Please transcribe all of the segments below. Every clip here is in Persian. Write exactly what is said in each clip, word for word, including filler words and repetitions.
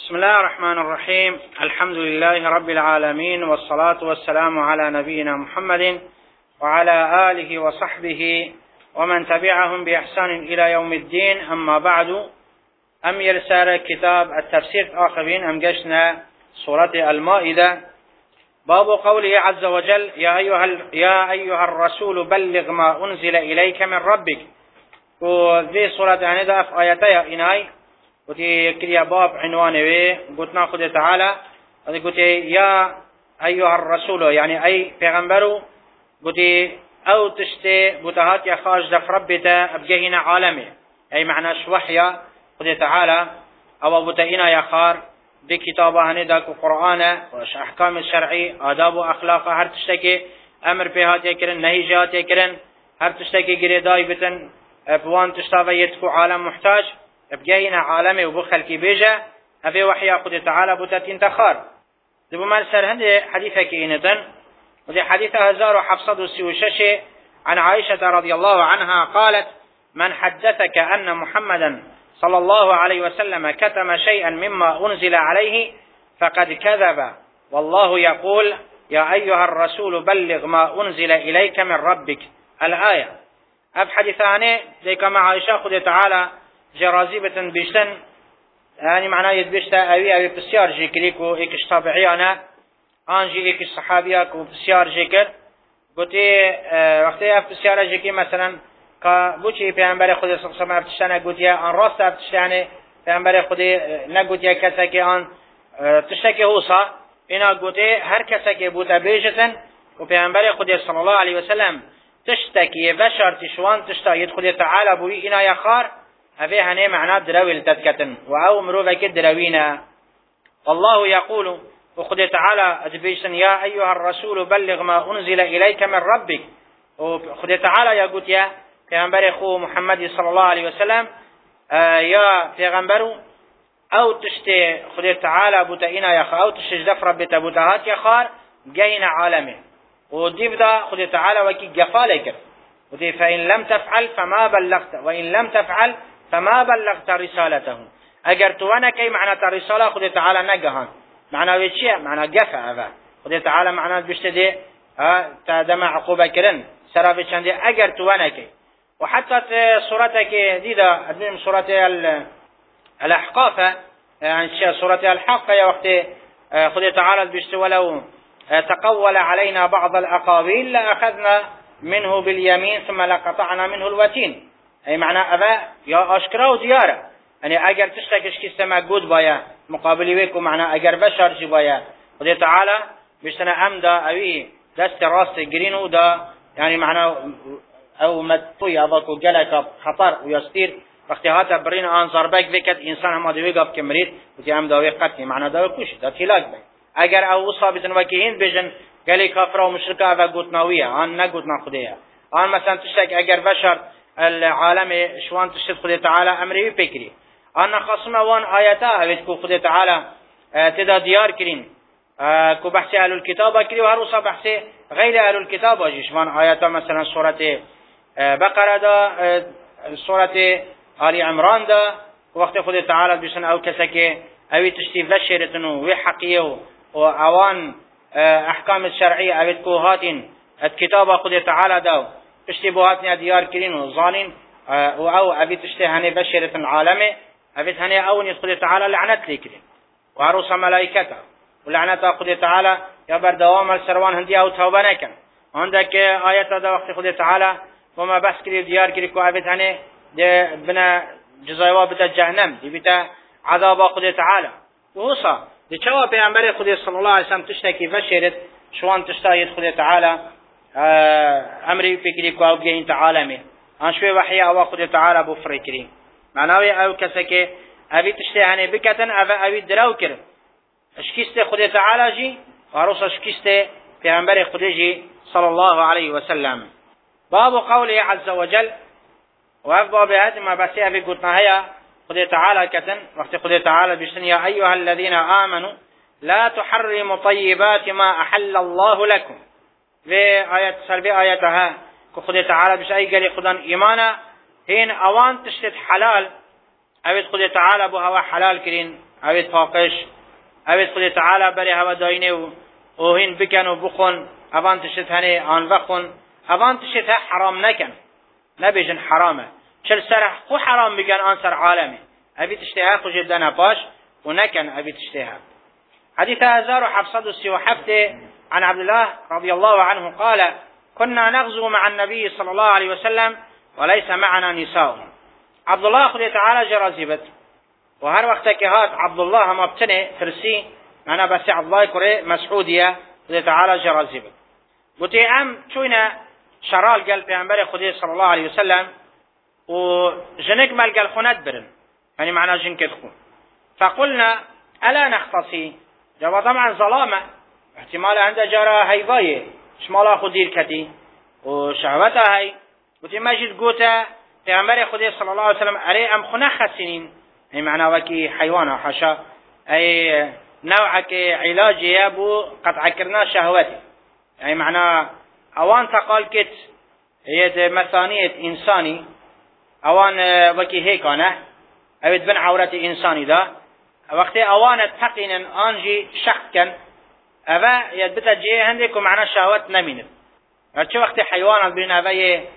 بسم الله الرحمن الرحيم. الحمد لله رب العالمين، والصلاة والسلام على نبينا محمد وعلى آله وصحبه ومن تبعهم بإحسان إلى يوم الدين. أما بعد، أم يرسال كتاب التفسير آخرين أم جشنا سورة المائدة. باب قوله عز وجل: يا أيها, يا أيها الرسول بلغ ما أنزل إليك من ربك. وذي سورة عنيدة في آياتها إناي وتي كريا باب عنوانه وي قلتنا خد تعالى قلت يا أيها الرسول يعني أي پیغمبرو قلت أو تشتي بتهات يا خارج دف ربتا أبجهنا عالمي أي معنى شوحيا خد تعالى أو بتئنا يا خار بكتابه هندك وقرآن وش أحكام الشرعي آداب وأخلاق هر تشتكي أمر بهات يكرن نهي جهات يكرن هر تشتكي قريداي بتن بوان تشتاف يتكو عالم محتاج بجينا عالمي وبخل كي بيجا أبي وحي قد تعالى بتاتين تخار. دبو مال سر هندي حديثة كينتن ودي حديثة هزار وحفصد السيوشش عن عائشة رضي الله عنها قالت: من حدثك أن محمدا صلى الله عليه وسلم كتم شيئا مما أنزل عليه فقد كذب، والله يقول: يا أيها الرسول بلغ ما أنزل إليك من ربك. الآية. أب حديثاني ذيك مع عائشة قد تعالى جرازيبة بيشتن يعني معناه يدبشتا أوي أوي بسيار جيكريكو إيكش طابعيانا آنجي إيكش صحابياكو بسيار جيكر قلتي اه وقتي أف بسيارة جيكي مثلا كبوشي پیغمبر خودی صلی الله علیه و آله تشتنه گوتیه آن راست اف تشتنه پیغمبر خودی نگوتیه کسی که آن تشتکی هوسا اینا گوتی هر کسی که بوده بیجتن و پیغمبر خودی صلی الله علیه و سلم تشتکی و شرط شوان تشتاید خودی تعالی بوی اینا یخار هذه هني معناه درويل تذكتن وأو مروفة كدروينا. والله يقول وخد تعالى أدبيشن: يا أيها الرسول بلغ ما أنزل إليك من ربك. وخد تعالى يقول يا پیغمبر خو محمد صلى الله عليه وسلم آه يا پیغمبر أو تشتي خد تعالى بتئنا يا خا أو تشجدف ربك بتهات يا خار جينا عالمه وديبدا خد تعالى وكي جفالك ودي فإن لم تفعل فما بلغت وإن لم تفعل فما بلغت رسالته. اگر تو انا كي معنى رسالة خد تعالى نجهان معنى ويشيء معنى جفا هذا خد تعالى معنى بيشتدي ها تدم عقوبة كرن سراب چندي اگر تو انا كي. وحتى سورتك جديدة من سورة الأحقاف يعني سورة الحق يا وقت خد تعالى بيشتي: ولو تقول علينا بعض الأقاويل لأخذنا منه باليمين ثم لقطعنا منه الوتين. أي معنى أبا يا أشكرا وديارة يعني أجر تشتكش كيستمع جود بايا مقابل ويكو معنى أجر بشر جبايا. ودي تعالى بيشتنا أمدا أوي دست راست جرينو دا يعني معنى أو متطي أضاكو جلك خطر ويستير باختهاتا برين آن زربك ذكت إنسان هما دويقا بكمريت ودي أمدا ويقتني معنى دا وكوش دا تلاك بي. أجر أو صابتن وكيهين بيجن قالي كافرة ومشركة أبا قوتناوية آن نقوتنا خديها آن مثلا تشتك أجر بشر العالم شوان تشتد خد تعالى أمري بكري أنا خصم وان آياتا أبتكو خد تعالى تدا ديار كرين كو بحثي أهل الكتاب كري وهروسا بحثي غير أهل الكتاب أجيش وان آياتا مثلا سورة بقرة دا سورة آل عمران دا وقت خد تعالى بيسن أو كسكي أوي تشتي بشرتنو وحقيه وأوان أحكام الشرعية أبتكو هاتين الكتاب خد تعالى دا اشتباهاتنا ديار كرين وظالين او ابي تشتهني بشرة العالم ابي هني او يقول تعالى لعنت لي كرين وعروس ملائكته ولعنت اخذ تعالى يا بر دوام السروان هندي او توبه نكن عندك ايات هذا وقت خذ تعالى وما بس كري ديار كري كو ابي هني بنا جزاوا بتا جهنم دي بتا عذاب اخذ تعالى وصا دي جواب پیغمبر خدا صلى الله عليه وسلم تشتكي بشرة شوان تشتهي خذ تعالى امري فكري کو او گين تعالى ان شوي وحي او خد تعالى ابو فريكري معناوي او كسكه ابي تشتهني بكتن ابا ابي دراوكر اشكيسته خد تعالى جي وروس اشكيسته پیغمبر خدا جي صلى الله عليه وسلم. باب قوله عز وجل وابا بهذه ما بس ابي قلنا هي خد تعالى كتن وقت خد تعالى بشن: يا ايها الذين امنوا لا تحرموا طيبات ما احل الله لكم. في آيات سلبي آياتها كخد تعالى بش أي قال خدان إيمانا هين أوان تشتت حلال أبد خد تعالى بو هوا حلال كرين اوید پاکش اوید خود تعالی بری هوا داینه و اوهین بکن و بخون اوان تشت هنه آن وخون اوان تشت حرام نکن نبیجن حرامه چل سر خو حرام بگن آن سر عالمه اوید تشتها خو جبدن باش و نکن اوید تشتها. حديث هزار وحفصد السوحفت عن عبد الله رضي الله عنه قال كنا نغزو مع النبي صلى الله عليه وسلم وليس معنا نساء. عبد الله خذ تعالى جرازيبت وهر وقت كهات عبد الله ما بتنه فرسي معنا بس عبد الله كره مسعودية خذ تعالى جرازيبت قلت ام شوينا شرال قال پیغمبر خدا صلى الله عليه وسلم وجنك مال قال خنات برن يعني معنا جنك خون فقلنا ألا نختصي جواب طبعا ظلامة احتمال عنده جارة هيفاية شمالا خود دير كتي وشهوتها هاي قلت ماجد قوتا پیغمبر خدا صلى الله عليه وسلم عليه ام خنا خسنين اي معنى وكي حيوانا حشا اي نوعك علاج يابو قطع كرنا شهوتي يعني معنى اوان تقال كت هي مثانية انساني اوان وكي هيك انا اوید بن عورت انسانی دا وقتی اوانت تقینن آنجی شخص کن اوه ید بتا جیه هنده که معنی شهوت نمینه چه وقتی حیوانات بین اوه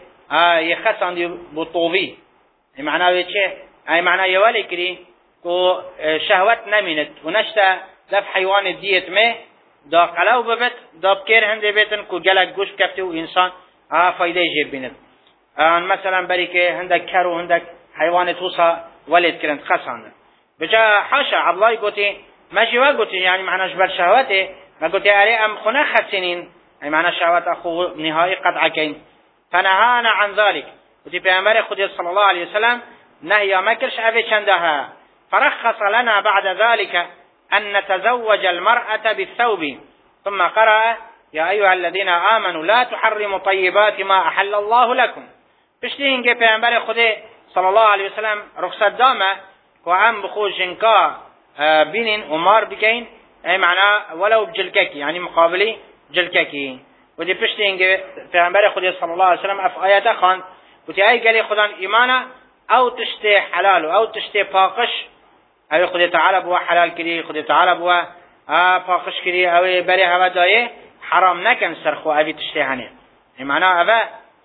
یه خسان دی بطووی معنی چه ای معنی یوالی کری که شهوت نمینه و نشتا دف حیوان دیت مه دا قلو ببت دا بکر هنده بیتن که گلک گوش کفته و انسان فایده جیب بیند مثلا بری که هنده کر و هنده حیوان توسا ولد كرنت خسان بجا حاشا عبد الله قلتي ما جوا قلتي يعني معناش بر شهوته ما قلتي عليه ام خنا خسنين يعني معنى شهوات اخو نهائي قطع كين فنهانا عن ذلك قلتي پیغمبر خدا صلى الله عليه وسلم نهي ما كرش ابي چندها فرخص لنا بعد ذلك ان نتزوج المرأة بالثوب ثم قرأ يا ايها الذين امنوا لا تحرموا طيبات ما احل الله لكم بشتين کے پیغمبر خدا صلى الله عليه وسلم رخصت دامه که هم بخو جنکا بینین و مار بکین ای معنا ولو بجلککی یعنی مقابلی جلککی و دی پشت اینگه پیغمبر خدا صلی الله علیه وسلم اف آیات خواند و تی ای گلی خدا ایمانه او تشتی حلال او تشتی پاکش او خدا تعالی بوا حلال کری خدا تعالی بوا پاکش کری او بری هوا دایه حرام نکن سرخو اوی تشتی هنه ای معنا اوه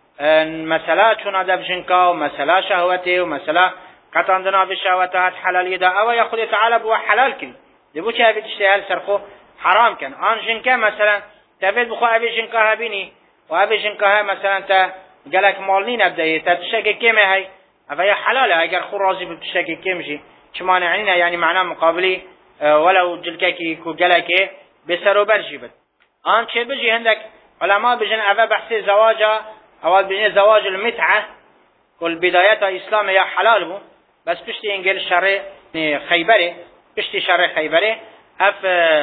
مسألة چون ادب جنکا و مسألة شهوته و مسألة قطعندنا بشهوتات حلالی دا او یا خود تعالی بوا حلال کن دبو چه اوی تشتهل سرخو حرام کن آن جنکا مثلا تابید بخوا اوی جنکا هبینی و اوی جنکا ها مثلا تا گلک مالنی نبدهی تا تشتاکی کمه های اوی حلاله اگر خو راضی بتشتاکی کمشی چه مانعنینه یعنی معنا مقابلی ولو جلککی کو گلکی بسر و برجی بد آن چه بجی هندک علماء بجن اوی بحث زواجا اول بین زواج المتعه کل بدایت اسلام یا حلال بو بس پشتی انگل شرع خیبره پشتی شرع خیبره اف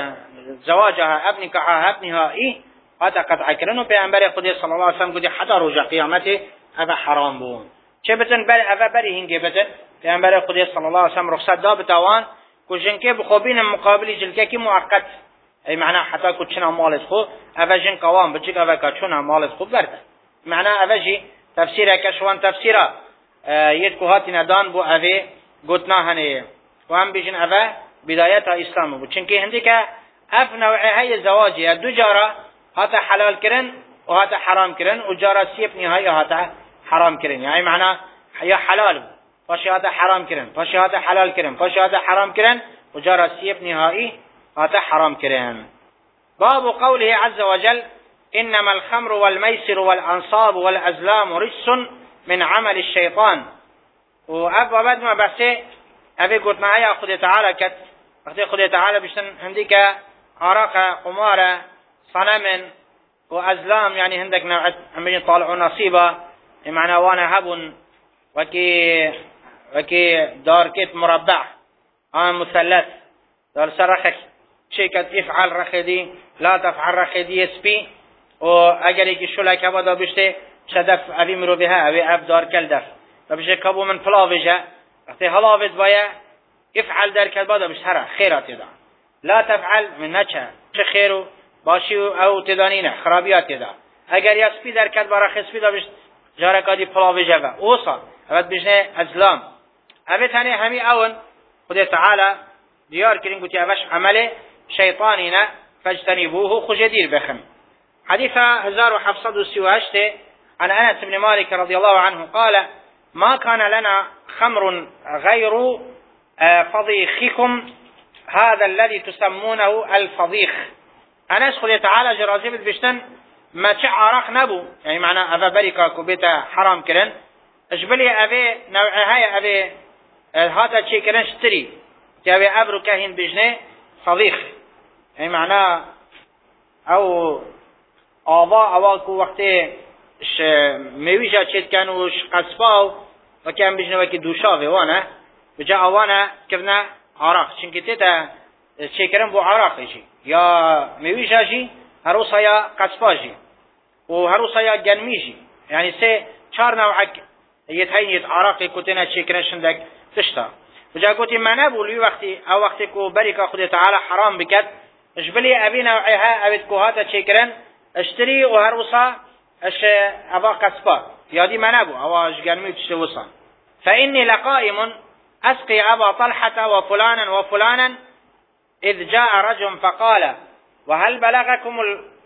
زواجها اف نکاحها اف نهایی قطع قطع کردن و پیامبر خدا صلی الله علیه و سلم گفت حتی روز قیامت اف حرام بو چه بتن بر اف بری هنگه بتن پیامبر خدا صلی الله علیه و سلم رخصت داد بتوان کو جنکه بخوبین مقابل جلکه کی موقت ای معنی حتی کو چنا مالت خو اف جن قوام بچک اف کا چنا مالت خو برد معنى أفجي تفسيره كشوان تفسيره آه يدكو هاتنا دان بو أفي قلتنا هنيه وهم بيجن أفا بدايتها إسلام بو چنكي هندك أف نوعي هاي الزواجي دو جارة هاتا حلال كرن وهاتا حرام كرن وجارة سيب نهاية هاتا حرام كرن يعني معنى يا حلال بو فاشي هاتا حرام كرن فاشي هاتا حلال كرن فاشي هاتا حرام كرن وجارة سيب نهائي هاتا حرام كرن. باب قوله عز وجل إنما الخمر والميسر والأنصاب والأزلام رجس من عمل الشيطان وأبا بعد ما بحثي أبي قلت معايا خد تعالى كت أختي خد تعالى بشتن عندك عراق قمارة صنم وأزلام يعني عندك نوع عمين طالعوا نصيبة معنى وانا هب وكي وكي دار كت مربع آن مثلث دار سرخك شيكت افعل رخدي لا تفعل رخدي يسبي و اگر یکی شوله کبا دا بشته شدف اوی مرو به ها اوی اف دار کل دف دا بشه کبو من فلاویجه وقتی هلاویز باید افعل در کل با دا بشه هره خیرات دا لا تفعل من نچه چه خیرو باشی او تدانینه خرابیات دا اگر یا سپی در کل برا خسپی دا بشه جارکا دی فلاویجه و اوصا اوید بشه ازلام اوی تانی همی اون خود تعالی ديار كرين قلت أفش عمل شيطاننا فاجتنبوه خجدير بخن. حديث هزار وحفصد السواجت عن أنس بن مالك رضي الله عنه قال ما كان لنا خمر غير فضيخكم هذا الذي تسمونه الفضيخ. أنس خذ تعالى جرازي بشتن ما تعرق نبو يعني معنى أبا بريكا كوبيتا حرام كرن اجبلي أبي نوع هاي أبي هذا شيء كرن اشتري تابي أبرو كاهن بجنة فضيخ يعني معناه أو آبا أواكو وقتی ش میویجا چیت کنوش قصباو و کم بجنه وکی دوشاوه وانه بجا آوانه کبنه عراق چنکه تیتا چه کرن بو عراقی جی یا میویجا جی هروسا یا قصبا جی و هروسا یا گنمی جی يعني سه چار نوعك يتهين يت عراقي كتنا چه کرن شندك تشتا بجا قوتي ما نبولي وقتي او وقتي كو بريكا خود تعالى حرام بكت اجبلي ابي نوعها ابد كو هاتا چه کرن اشتري و هروسا اش ابا قصبا يادي ما نبو او اجگنمی تشت وصا فإني لقائم أسقي أبا طلحة وفلانا وفلانا إذ جاء رجل فقال وهل بلغكم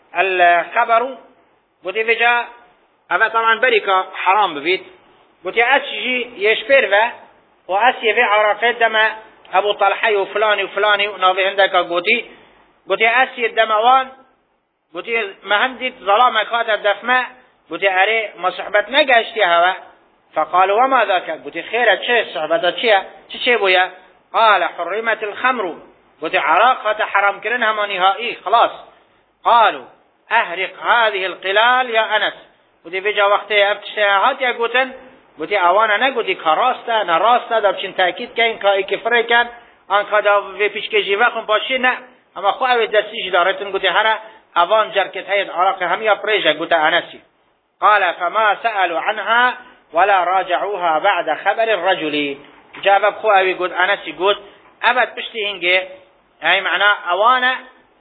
الخبر قلت إذا جاء أبا طبعا بركة حرام ببيت قلت أسجي يشبر ذا وأسي في عرفة دم أبو طلحة وفلاني وفلاني ونافي عندك قلت قلت أسي الدموان قلت ما هندت ظلامك هذا الدفماء قلت أري ما صحبت نقاشتي هوا فقالوا وما ذاك قلت خيرت شيء صحبتت شيء شيء بويا قال حرمت الخمر قلت عراق هذا حرام كرنها ما نهائي خلاص قالوا أهرق هذه القلال يا أنس قلت بيجا وقتي ابتشاهات يا قلتن قلت أوانا نقلت كراستا نراستا دابشن تأكيد كاين كاي كفره كان آن كدا في بيشك جيواكم باشين اما خو اوي دستيش دارتن قلت هرا أوان جركت هيد عراق هميا بريجا قلت أنسي قال فما سألوا عنها ولا راجعوها بعد خبر الرجل جاب خو اوي قلت أنسي قلت أبد بشتي هنجي يعني معناه أوانا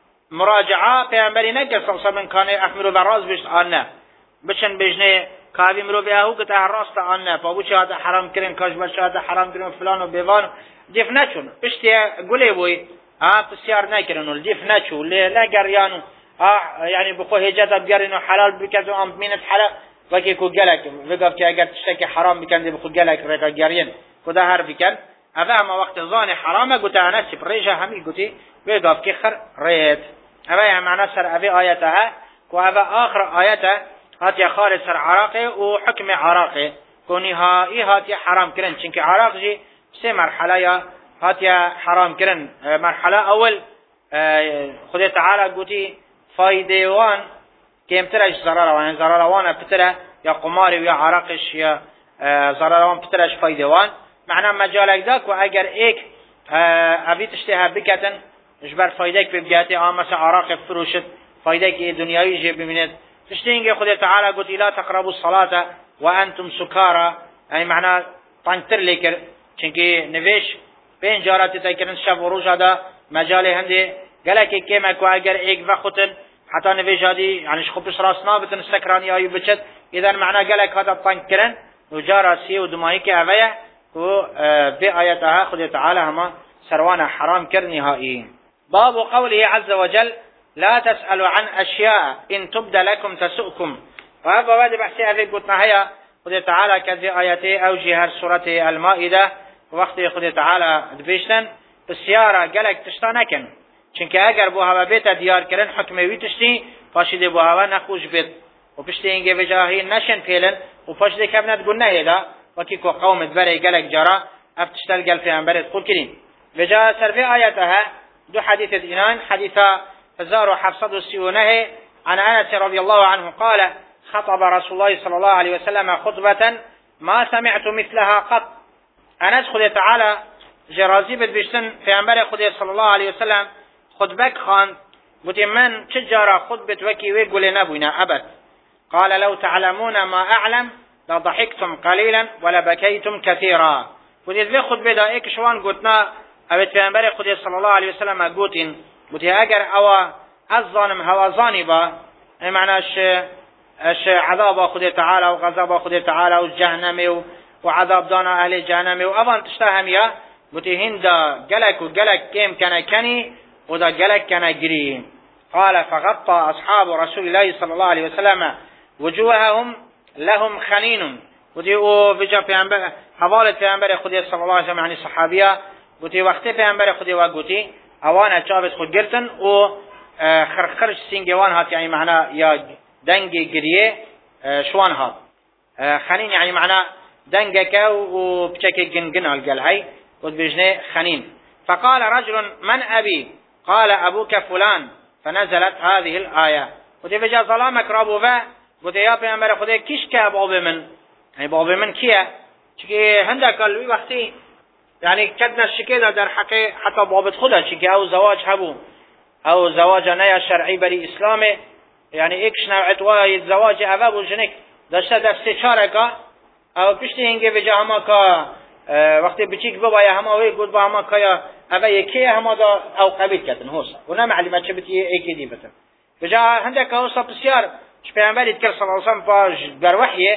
مراجعة پیامبری نگه صلصا من کانه احملو براز بشت آنه بچن بجنه کابی مرو بیاهو که تا راست آنه پابو چه هاته حرام کرن کاش بچه هاته حرام کرن فلان و بیوان دیف نچون بشتی گلی بوی آه پسیار نکرنو دیف نچو لگریانو آه يعني بخو هجتا بگرنو حلال بکتو ام مینت حلال وکی کو گلک وگفت که اگر تشتکی حرام بکنده بخو گلک رکا گرین کده هر بکن اوه اما وقت ظان حرامه گوته انسی پریجه همی گوتی وگفت که خر رید اوه معنى سر اوه آياتها كو اوه آخر آياته هاتي خارج سر عراقي وحكم عراقي كو نهائي هاتي حرام كرن چنك عراق جي سي مرحلة هاتي حرام كرن مرحلة اول خده تعالى قوتي فايدوان كيمترش زراروان زراروان بتره يا قماري ويا عراقش يا زراروان بترش فايدوان معنى مجالك داك واگر ايك اوه تشتها بكتن اجبر فایده که بگیاتی آمس عراق فروشت فایده که دنیایی جه ببیند تشتینگه خود تعالی گوت لا تقربوا الصلاة وانتم سكارى یعنی معنی تنگتر لیکر چنکه نویش پین جارتی تکرن شب و روز دا مجال هنده گلکی که مکو اگر ایک وقتن حتی نویش هادی یعنی شخوبش راست نابتن سکرانی آیو بچت اذن معنی گلک هاتا تنگ کرن و جارا سی و دمایی که اوه و بی آیتها خود تعالی هما سروان حرام کر نهایی. باب قوله عز وجل لا تسألوا عن أشياء إن تبد لكم تسؤكم. وهذا بعد بحثي هذه قلتنا هيا خذ تعالى كذي آياتي أوجه سورة المائدة وقت خذ تعالى دبيشتن بالسيارة قالك تشتانكن چونك اگر بوها بيت ديار كرن حكمي تشتي فاشد بوها نخوش بيت وبشتي انجي بجاهي نشن فيلن وفاشد كابنت قلنا هيدا وكيكو قوم دبري قالك جرا افتشتل قال في انبرت قل كرين بجاء سرفي آياتها دو حديث الإنان حديث فزار وحفصد السيونه عن أنس رضي الله عنه قال خطب رسول الله صلى الله عليه وسلم خطبة ما سمعت مثلها قط. أنس خذ تعالى جرازي بالبشتن في أنبار خذ صلى الله عليه وسلم خطبك خان قلت من تجارة خطبة وكي ويقول نبونا أبد. قال لو تعلمون ما أعلم لضحكتم قليلا ولبكيتم كثيرا. قلت ذي خطبة دائك شوان قلتنا أبد في أنبار خود صلى الله عليه وسلم قوتين قلت أجر أو الظالم هوا ظانبا معنى اش اش عذاب خود تعالى وغضب خود تعالى والجهنم وعذاب دانا أهل الجهنم وأبان تشتهم يا قوتي هندا جلك وجلك كيم كان كني ودا جلك كان جري. قال فغطى أصحاب رسول الله صلى الله عليه وسلم وجوههم لهم خنين. قوتي او بجا پیامبر حواله پیامبر خدا صلی الله علیه و یعنی صحابیا قوتي وقت پیامبر خدا و قوتي اوانه چابت خود گرتن و خرخرش سینگوان هات يعني معناه یا دنگ گریه شوان هات خنين يعني معناه دنگك و بچك جنجن الجل هاي قد بجنه خنين. فقال رجل من أبي؟ قال أبوك فلان. فنزلت هذه الآية. قد بجا ظلامك رابوه قد يا پیامبر خدا کیش که باب من يعني باب من کیه چکی هندك الوی وقتی يعني كدنا الشكيدة در حقي حتى بابت خدا شكي او زواج هبو او زواج نيا شرعي بري اسلامي يعني اكش نوعت واي الزواج اواب وجنك داشته دست چاركا او پشتی هنگه بجا هما که وقتی بچیک ببایا هما وی گود با هما که اوه یکی هما دا او قبیل کتن هوسا و نه معلومه چه بتی ایکی دی بتن بجا هندك هوسا بسیار شپیانبری تکر صلی اللہ علیہ وسلم پاش در وحیه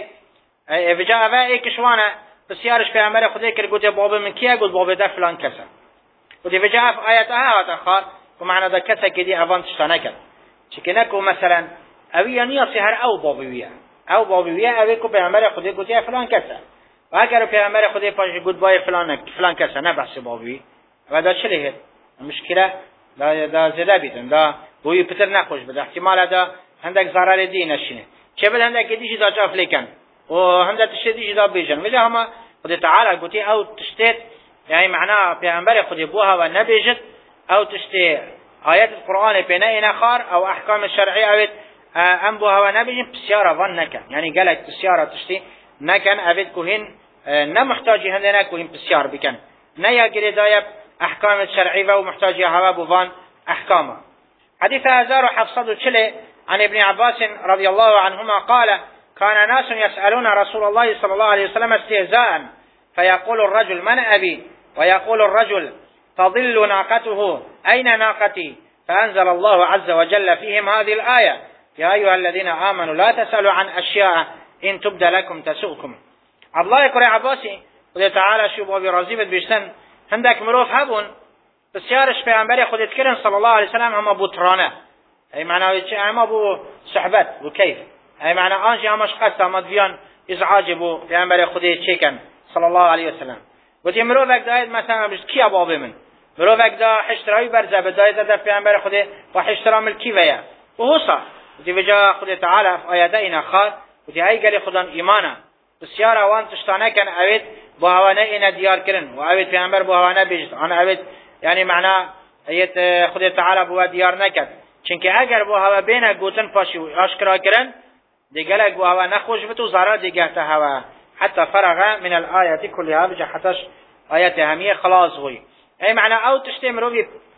بجا اوه ایکشوانه بسیارش پیامبر خدا کرد گفت باب من کیه گفت باب ده فلان کسه گفت بجا اف آیت ها آخر و معنی ده کسه که دی اوان تشتانه کرد چکه نکو مثلا اوی نیاسی هر او بابویه او بابویه اوی که پیامبر خدا گفت فلان کسه و اگر پیامبر خدا پاش گفت بای فلان فلان کسه نه بحث بابوی و دا چلیه مشکله دا دا زده بیدن دا بوی پتر نخوش بده احتمال دا هندک ضرر دی نشینه چه بد هندک دیشی دا جاف لیکن و هندک تشتی دا بیجن ولی هما خدا تعالی گوتی او تشتت يعني معناه پیامبر خدا بوها و نبیجت او تشتی آیات القرآن پینا اینا خار او احکام شرعی اوید ام بوها و نبیجن بسیاره ون نکن يعني گلک بسیاره تشتی نکن اوید کوهن نمحتاجی هنده نکوهن بسیار بکن نه یا گری دایب احکام شرعی و محتاجی هوا بوان احکامه. حديث هزار وحفصد وشله عن ابن عباس رضي الله عنهما قال كان ناس يسألون رسول الله صلى الله عليه وسلم استهزاء فيقول الرجل من أبي ويقول الرجل تضل ناقته أين ناقتي فأنزل الله عز وجل فيهم هذه الآية يا أيها الذين آمنوا لا تسألوا عن أشياء إن تبد لكم تسؤكم. عبد الله يقول عباسي قل تعالى شو بابي رازيبت بيشتن هندك مروف هبون بسیارش پیامبر خودت کردن صلی الله علیه وسلم اما بوترانه ای معنی چه اما بو صحبت و کیف ای معنی آنجا همش قصد آمد بیان ازعاج بو پیامبر خودت چکن صلی الله علیه وسلم گفت مروف اگه داید مثلا بجد کی باب من مروف اگه دا حشتراوی برزه بداید در پیامبر خودت و حشترا ملکی ویا و حصا گفت وجا خودت تعالی آیاته اینا خواهد گفت ای گلی خودان ایمانه بسیار اوان تشتانه کن اوید با هوانه اینا دیار کرن و اوید پیامبر با هوانه بجد آن اوید يعني معناه ايت خدا تعالى بو ديار نكد چونکه اگر بو هوا بين گوتن پاشي اشکرا کرن دیگه بو هوا نخوش بتو زرا دیگه ته هوا حتى فرغ من الايات كلها بجحتش ايات هميه خلاص ہوئی اي معنى او تشتمرو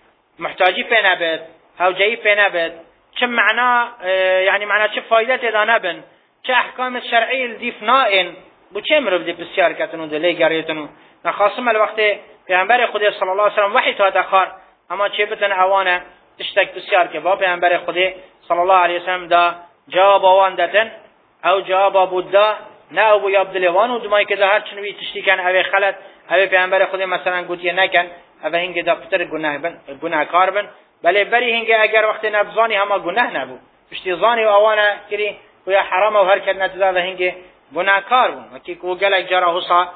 محتاجي بينابت او جاي بينابت چه معنى يعني معنى چه فائده دانبن چه احکام الشرعي الدفنائن بو چه مرو دي بسیار کتنو دلی گریتنو نخاصم الوقت پیامبر خدا صلی الله علیه و سلم وحی تا دخار اما چه بتن اوانه تشتک بسیار که با پیامبر خدا صلی الله علیه و سلم دا جواب اوان دتن او جواب بودا نه ابو عبدالوان و دمای که دا هر چنوی تشتی کن اوی خلط اوی پیامبر خدا مثلا گوتی نکن اوی هنگی دا پتر گناه بن گناه کار بن بله بری هنگی اگر وقت نبزانی همه گناه نبو پشتی زانی و اوانه کری و یا حرام و هر کد نتزا و هنگی گناه کار بون وکی کو گلک جرا حصا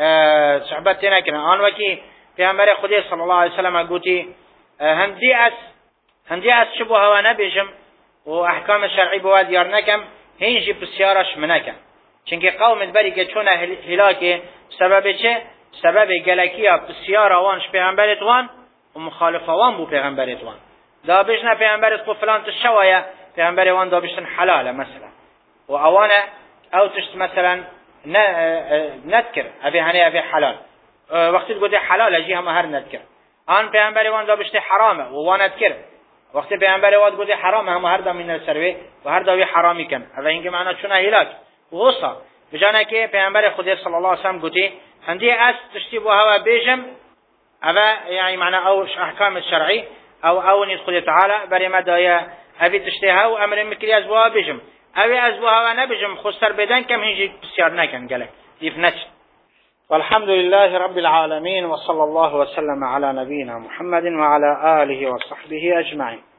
صحبت نکنه آن وکی پیامبر خدا صلی الله علیه و سلم گوتی هندی از هندی از شبو هوا نبیجم و احکام شرعی بو دیار نکم هینجی بسیارش منکم چونکه قوم بری که چون هلاکه سبب چه سبب گلکیا بسیار اوانش پیامبرت وان و مخالف وان بو پیامبرت وان دا بجنه پیامبرت کو فلان تشوایا پیامبر وان دا بشن حلاله مثلا و اوانه او تشت مثلا نذكر ابي هني ابي حلال وقت تقول حلال اجي هم هر نذكر ان پیامبر وان دا بشت حرامه و وان نذكر وقت پیامبر وان تقول حرامه هم هر دا من السروي و هر دا حرامي كان هذا اینکه معنی چونه هلاك وصا بجانه که پیامبر خدا صلی الله علیه و سلم گوتی هندی از تشتی بو هوا بیجم اوا يعني معنى او احکام الشرعي او او ني خدا تعالى بري ما دايا ابي تشتيها و امر مكري از بو بیجم اوی از بو هوا نبیجم خسر بدن کم هنجی بسیار نکن گلک دیف نچ والحمد لله رب العالمين وصلى الله وسلم على نبينا محمد وعلى آله وصحبه أجمعين.